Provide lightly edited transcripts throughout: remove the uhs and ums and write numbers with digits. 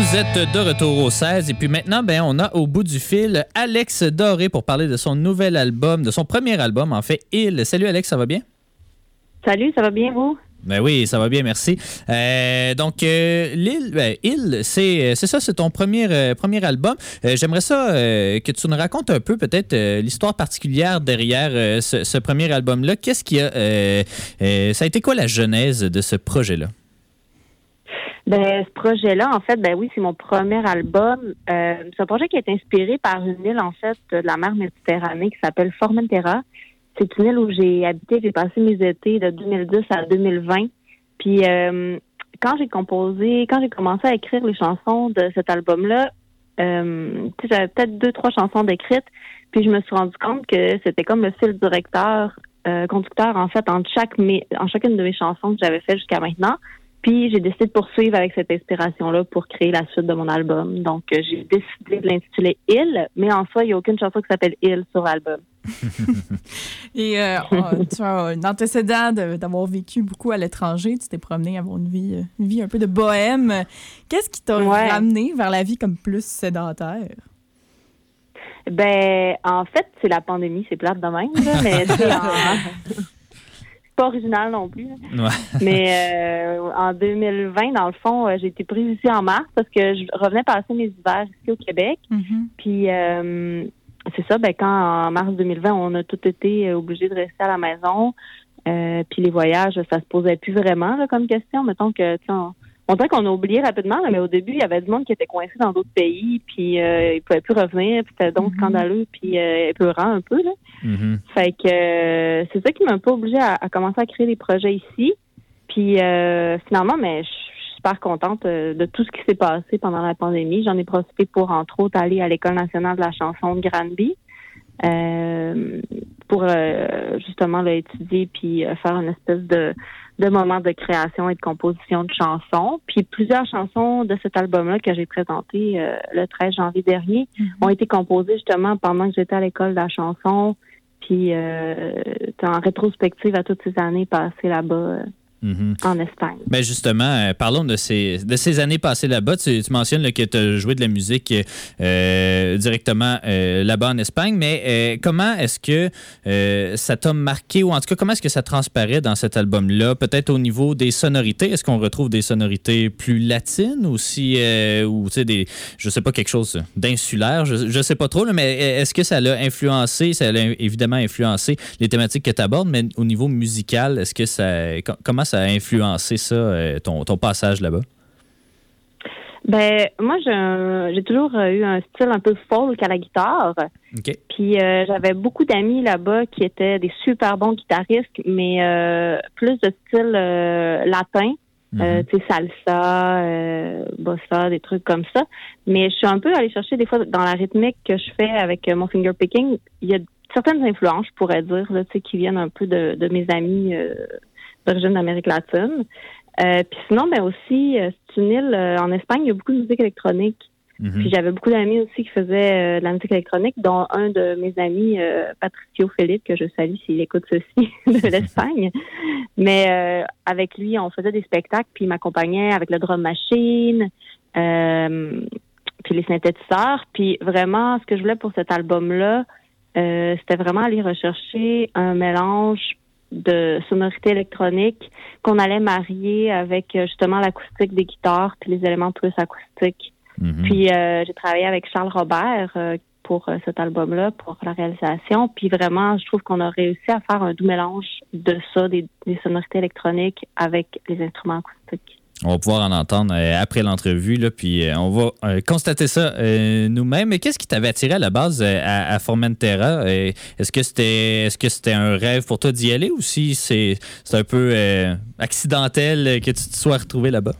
Vous êtes de retour au 16 et puis maintenant, on a au bout du fil Alex Doré pour parler de son nouvel album, de son premier album en fait, Il. Salut Alex, ça va bien? Salut, ça va bien vous? Ben oui, ça va bien, merci. Donc, Il, c'est ça, c'est ton premier album. J'aimerais ça que tu nous racontes un peu peut-être l'histoire particulière derrière ce premier album-là. Qu'est-ce qui a... ça a été quoi la genèse de ce projet-là? Ce projet-là, en fait, oui, c'est mon premier album. C'est un projet qui est inspiré par une île, en fait, de la mer Méditerranée qui s'appelle Formentera. C'est une île où j'ai habité, j'ai passé mes étés de 2010 à 2020. Puis, quand j'ai commencé à écrire les chansons de cet album-là, j'avais peut-être 2-3 chansons d'écrites. Puis, je me suis rendu compte que c'était comme le fil directeur, conducteur, en fait, en chacune de mes chansons que j'avais fait jusqu'à maintenant. Puis, j'ai décidé de poursuivre avec cette inspiration-là pour créer la suite de mon album. Donc, j'ai décidé de l'intituler « Il », mais en soi, il n'y a aucune chanson qui s'appelle « Il » sur l'album. Et tu as un antécédent d'avoir vécu beaucoup à l'étranger. Tu t'es promené, avoir une vie un peu de bohème. Qu'est-ce qui t'a ramené vers la vie comme plus sédentaire? En fait, c'est la pandémie. C'est plate de même, là, mais c'est pas original non plus. Ouais. Mais en 2020, dans le fond, j'ai été prise ici en mars parce que je revenais passer mes hivers ici au Québec. Mm-hmm. Puis c'est ça, quand en mars 2020, on a tous été obligés de rester à la maison. Puis les voyages, ça se posait plus vraiment là, comme question. Mettons que on dirait qu'on a oublié rapidement, là, mais au début, il y avait du monde qui était coincé dans d'autres pays, puis ils pouvaient plus revenir, puis c'était donc scandaleux, puis épeurant un peu, là. Mm-hmm. Fait que c'est ça qui m'a un peu obligée à commencer à créer des projets ici. Puis finalement, mais je suis super contente de tout ce qui s'est passé pendant la pandémie. J'en ai profité pour, entre autres, aller à l'École nationale de la chanson de Granby pour justement étudier puis faire une espèce de moments de création et de composition de chansons. Puis plusieurs chansons de cet album-là que j'ai présenté le 13 janvier dernier ont été composées justement pendant que j'étais à l'école de la chanson. Puis en rétrospective à toutes ces années passées là-bas en Espagne. Ben justement, parlons de ces années passées là-bas. Tu mentionnes là, que tu as joué de la musique directement là-bas en Espagne, mais comment est-ce que ça t'a marqué, ou en tout cas, comment est-ce que ça transparaît dans cet album-là? Peut-être au niveau des sonorités, est-ce qu'on retrouve des sonorités plus latines ou ou tu sais, je sais pas, quelque chose d'insulaire, je sais pas trop, là, mais est-ce que ça l'a influencé, ça l'a évidemment influencé les thématiques que tu abordes, mais au niveau musical, est-ce que comment ça a influencé ça, ton passage là-bas? Moi, j'ai toujours eu un style un peu folk à la guitare. Okay. Puis j'avais beaucoup d'amis là-bas qui étaient des super bons guitaristes, mais plus de style latin. Tu sais, salsa, bossa, des trucs comme ça. Mais je suis un peu allée chercher des fois dans la rythmique que je fais avec mon finger picking. Il y a certaines influences, je pourrais dire, là, tu sais, qui viennent un peu de mes amis d'origine d'Amérique latine. Puis sinon, aussi, c'est une île en Espagne, il y a beaucoup de musique électronique. Mm-hmm. Puis j'avais beaucoup d'amis aussi qui faisaient de la musique électronique, dont un de mes amis, Patricio Philippe, que je salue s'il écoute ceci, de l'Espagne. Mais avec lui, on faisait des spectacles, puis il m'accompagnait avec le drum machine, puis les synthétiseurs. Puis vraiment, ce que je voulais pour cet album-là, c'était vraiment aller rechercher un mélange de sonorités électroniques qu'on allait marier avec justement l'acoustique des guitares puis les éléments plus acoustiques. Mm-hmm. Puis j'ai travaillé avec Charles Robert pour cet album-là, pour la réalisation. Puis vraiment, je trouve qu'on a réussi à faire un doux mélange de ça, des sonorités électroniques avec les instruments acoustiques. On va pouvoir en entendre après l'entrevue, là, puis on va constater ça nous-mêmes. Mais qu'est-ce qui t'avait attiré à la base à Formentera? Est-ce que c'était un rêve pour toi d'y aller, ou si c'est un peu accidentel que tu te sois retrouvé là-bas?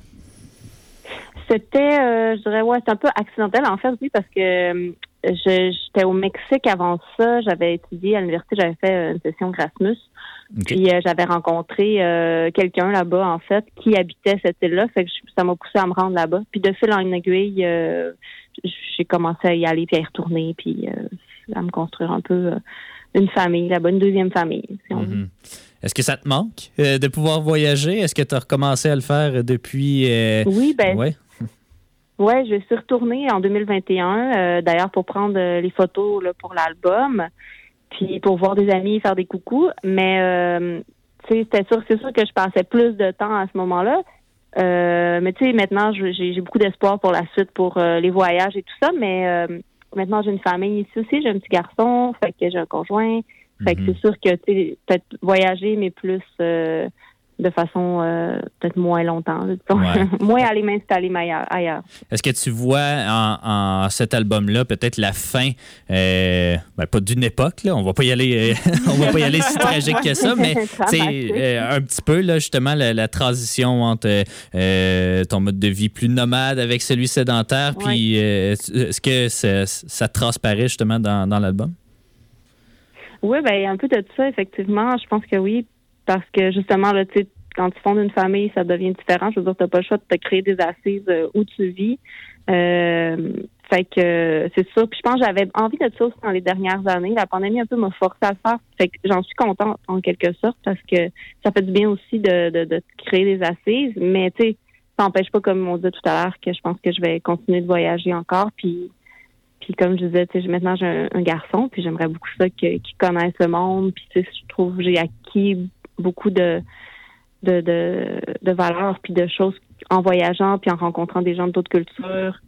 C'était, je dirais, c'est un peu accidentel, en fait, oui, parce que j'étais au Mexique avant ça. J'avais étudié à l'université, j'avais fait une session Erasmus. Okay. Puis j'avais rencontré quelqu'un là-bas, en fait, qui habitait cette île-là. Fait que ça m'a poussé à me rendre là-bas. Puis de fil en aiguille, j'ai commencé à y aller, puis à y retourner, puis à me construire un peu une famille là-bas, une deuxième famille, si on veut. Est-ce que ça te manque de pouvoir voyager? Est-ce que tu as recommencé à le faire depuis... Oui, ouais. Ouais, je suis retournée en 2021, d'ailleurs pour prendre les photos là, pour l'album, puis pour voir des amis, faire des coucous. Mais c'est sûr que je passais plus de temps à ce moment-là. Mais tu sais, maintenant, j'ai beaucoup d'espoir pour la suite, pour les voyages et tout ça. Mais maintenant, j'ai une famille ici aussi, j'ai un petit garçon, fait que j'ai un conjoint. Fait que c'est sûr que tu sais, peut-être voyager, mais plus de façon peut-être moins longtemps. Ouais. Moins aller m'installer ailleurs. Est-ce que tu vois en cet album-là peut-être la fin, pas d'une époque, là, on va pas y aller si tragique que ça, mais un petit peu là, justement la transition entre ton mode de vie plus nomade avec celui sédentaire, puis est-ce que ça transparaît justement dans l'album? Oui, un peu de tout ça, effectivement. Je pense que oui. Parce que justement, là, tu sais, quand tu fondes une famille, ça devient différent. Je veux dire, tu n'as pas le choix de te créer des assises où tu vis. Fait que c'est ça. Puis je pense que j'avais envie de ça aussi dans les dernières années. La pandémie un peu m'a forcé à le faire. Fait que j'en suis contente en quelque sorte parce que ça fait du bien aussi de créer des assises. Mais tu sais, ça n'empêche pas, comme on dit tout à l'heure, que je pense que je vais continuer de voyager encore. Puis comme je disais, tu sais, maintenant j'ai un garçon, puis j'aimerais beaucoup ça qu'il connaisse le monde. Puis tu sais, je trouve que j'ai acquis beaucoup de valeurs puis de choses en voyageant puis en rencontrant des gens d'autres cultures.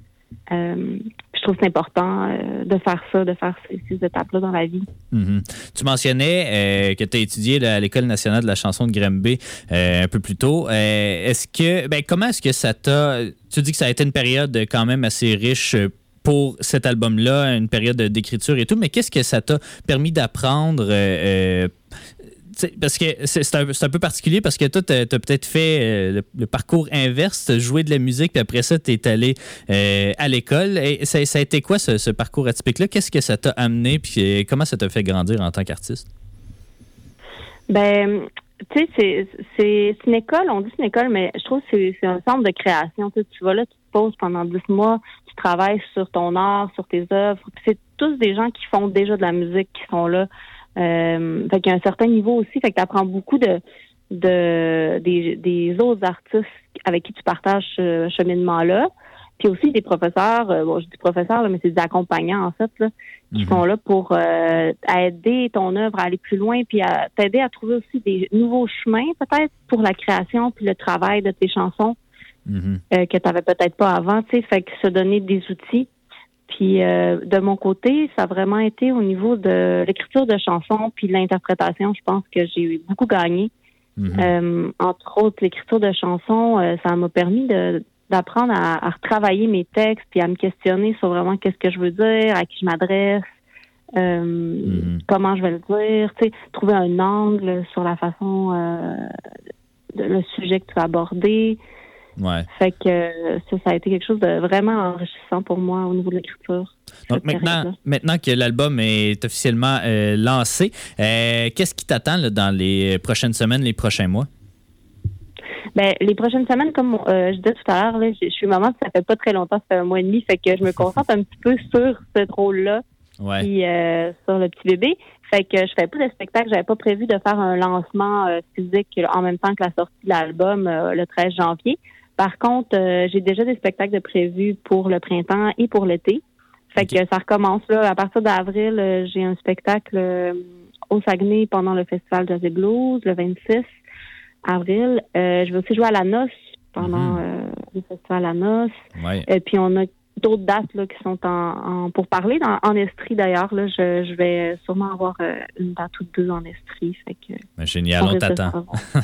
Je trouve que c'est important de faire ça, de faire ces étapes-là dans la vie. Mm-hmm. Tu mentionnais que tu as étudié à l'École nationale de la chanson de Granby un peu plus tôt. Comment est-ce que ça t'a... Tu dis que ça a été une période quand même assez riche pour cet album-là, une période d'écriture et tout, mais qu'est-ce que ça t'a permis d'apprendre... parce que c'est un peu particulier parce que toi, tu as peut-être fait le parcours inverse, tu as joué de la musique, puis après ça, tu es allé à l'école. Et ça a été quoi ce parcours atypique-là? Qu'est-ce que ça t'a amené, puis comment ça t'a fait grandir en tant qu'artiste? Tu sais, c'est une école, on dit c'est une école, mais je trouve que c'est un centre de création. Tu vas là, tu te poses pendant 10 mois, tu travailles sur ton art, sur tes œuvres. Puis c'est tous des gens qui font déjà de la musique, qui sont là. Fait qu'il y a un certain niveau aussi, fait que tu apprends beaucoup des autres artistes avec qui tu partages ce cheminement-là. Puis aussi des professeurs, je dis professeurs, là, mais c'est des accompagnants en fait, là, qui sont là pour aider ton œuvre à aller plus loin, puis à t'aider à trouver aussi des nouveaux chemins peut-être pour la création puis le travail de tes chansons que tu n'avais peut-être pas avant, tu sais, fait que se donner des outils. Puis de mon côté, ça a vraiment été au niveau de l'écriture de chansons puis de l'interprétation. Je pense que j'ai beaucoup gagné. Entre autres, l'écriture de chansons, ça m'a permis d'apprendre à retravailler mes textes puis à me questionner sur vraiment qu'est-ce que je veux dire, à qui je m'adresse, comment je vais le dire, tu sais, trouver un angle sur la façon, le sujet que tu vas aborder. Ouais. Fait que ça a été quelque chose de vraiment enrichissant pour moi au niveau de l'écriture. Donc maintenant que l'album est officiellement lancé, qu'est-ce qui t'attend là, dans les prochaines semaines, les prochains mois? Les prochaines semaines, comme je disais tout à l'heure, là, je suis maman, ça fait pas très longtemps, ça fait un mois et demi, fait que je me concentre un petit peu sur ce rôle-là, puis sur le petit bébé. Fait que je fais pas de spectacle, j'avais pas prévu de faire un lancement physique en même temps que la sortie de l'album le 13 janvier. Par contre, j'ai déjà des spectacles de prévus pour le printemps et pour l'été. Fait que ça recommence là. À partir d'avril, j'ai un spectacle au Saguenay pendant le Festival Jazz et Blues, le 26 avril. Je vais aussi jouer à la noce pendant le Festival La Noce. Ouais. Puis on a d'autres dates là, qui sont pour parler en Estrie d'ailleurs. Là, je vais sûrement avoir une date ou deux en Estrie. Fait que, génial, on t'attend.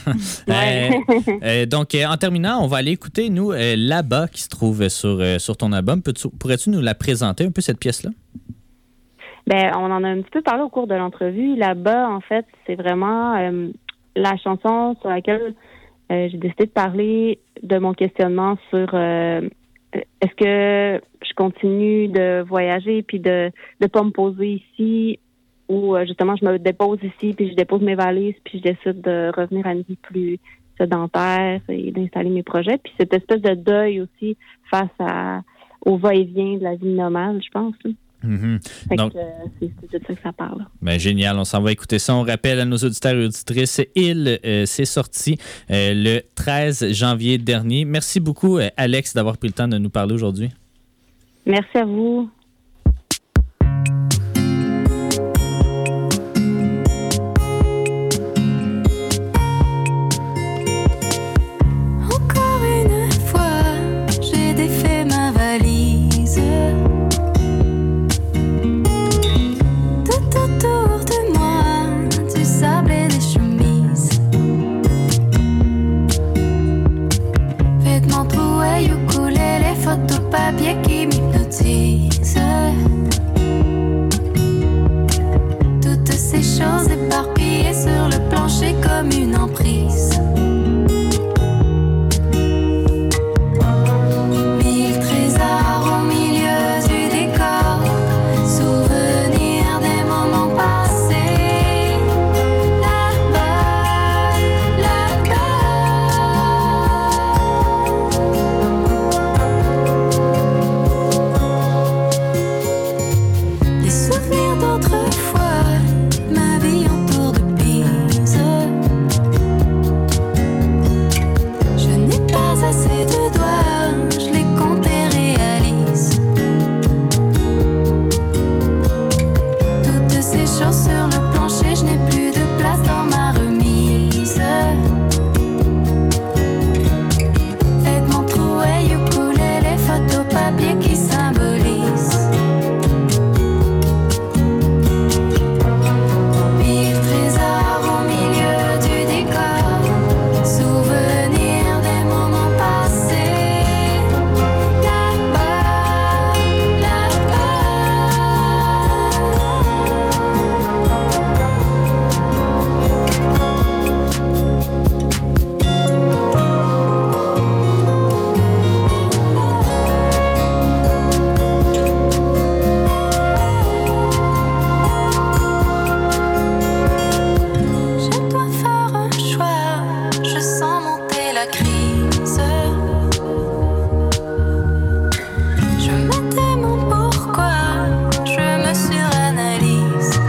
Donc, en terminant, on va aller écouter, nous, Là-bas, qui se trouve sur ton album. Pourrais-tu nous la présenter un peu, cette pièce-là? On en a un petit peu parlé au cours de l'entrevue. Là-bas, en fait, c'est vraiment la chanson sur laquelle j'ai décidé de parler de mon questionnement sur... est-ce que je continue de voyager puis de pas me poser ici ou justement je me dépose ici puis je dépose mes valises puis je décide de revenir à une vie plus sédentaire et d'installer mes projets. Puis cette espèce de deuil aussi face au va-et-vient de la vie nomade, je pense. Donc, c'est de ça que ça parle. Génial, on s'en va écouter ça. On rappelle à nos auditeurs et auditrices, c'est sorti le 13 janvier dernier. Merci beaucoup, Alex, d'avoir pris le temps de nous parler aujourd'hui. Merci à vous. Qui m'hypnotise. Toutes ces choses éparpillées sur le plancher comme une emprise. Mille trésors au milieu du décor, souvenirs des moments passés. Là-bas, des souvenirs d'autrefois, ma vie en tour de Pise. Je n'ai pas assez de doigts, je les compte et réalise. Toutes ces choses sur le plancher, je n'ai plus de place dans ma remise. Vêtements troués, ukulélé, photopapier qui symbolisent. Mille trésors au milieu du décor, souvenirs des moments passés. Là-bas, je dois faire un choix, je sens monter la crise. Je me demande pourquoi, je me suranalyse.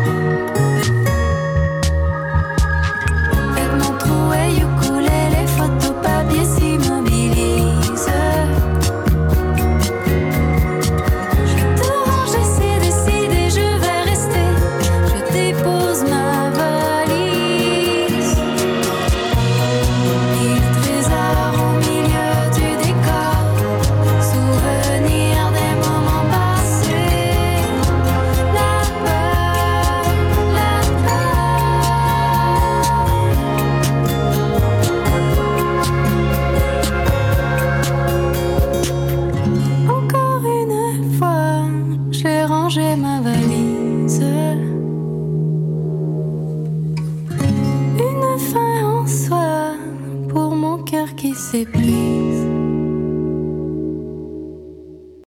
Vêtements troués, ukulélé, photopapier s'immobilise. Je vais tout ranger, c'est décidé, je vais rester. Je dépose ma valise. Mille trésors au milieu du décor, souvenirs des moments passés. Là-bas, encore une fois, j'ai rangé ma valise. Une fin en soi pour mon cœur qui s'épuise.